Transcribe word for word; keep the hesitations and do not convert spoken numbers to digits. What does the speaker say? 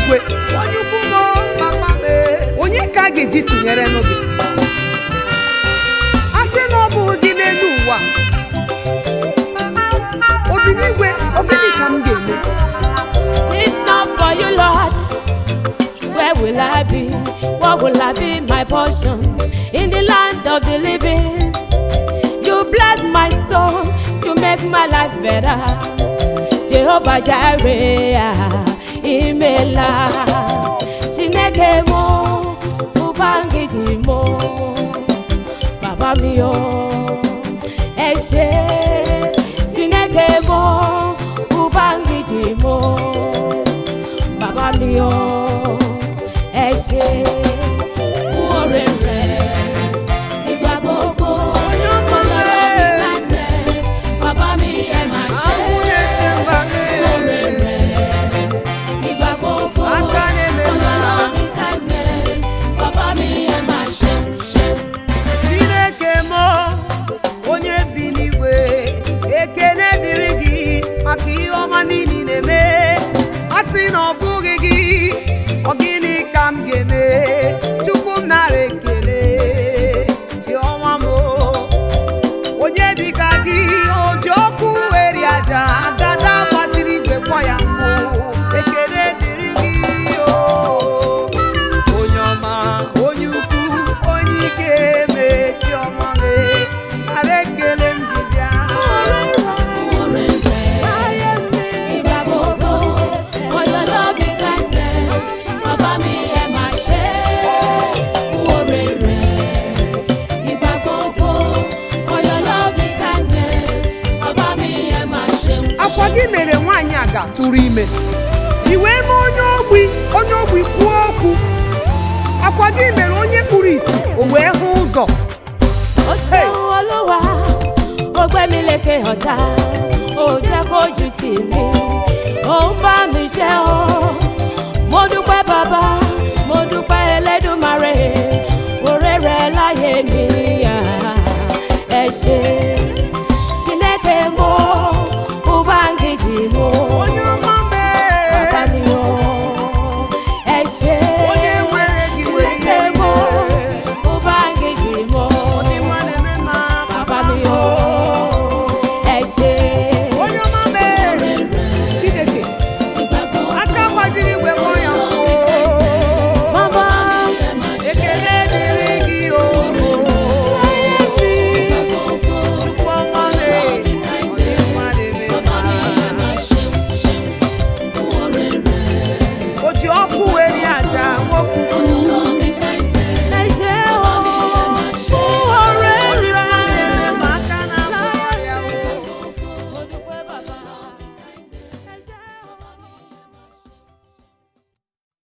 n'igwe onye ukwu mo papa me onye ka a ga-eji tụnyere n'oge asị na ọ bụ gị n'elu ụwa obi n'igwe ogene ka m ga-eme. If not for you, Lord, where will I be? What will I be? My portion in the land of the living. You bless my soul, you make my life better. Jehovah Jireh, Imela, Chineke mo, Ubangiji mo, Baba mi o, Eshe, Chineke mo, Ubangiji mo, Baba mi o, Eshe, Uorere, Igba gbogbo, Baba mi e ma ṣe. Maka ihe ọma niile na-eme asị na ọ bụghị gị ọ gịnị ka m ga-eme Chukwu m nara ekele Chiọma m onye dịka gị o ji ọkụ eri aja agada gbajiri igwe kpọ ya mbụ ekele dịrị gị o onye ọma onye ukwu onye ike eme Chiọma m nara ekele m ji bịa. Akwa gị mere nwaanyị a ga-atụrụ ime iwe eme onye ogbi onye ogbi kwuo okwu akwa gị mere onye kpuru isi o wee hụ ụzọ. Ó ṣeun Olúwa ó gbé mi lékè ọ̀tá ó jẹ́ kójú tì mí ó ń bá mi ṣe o.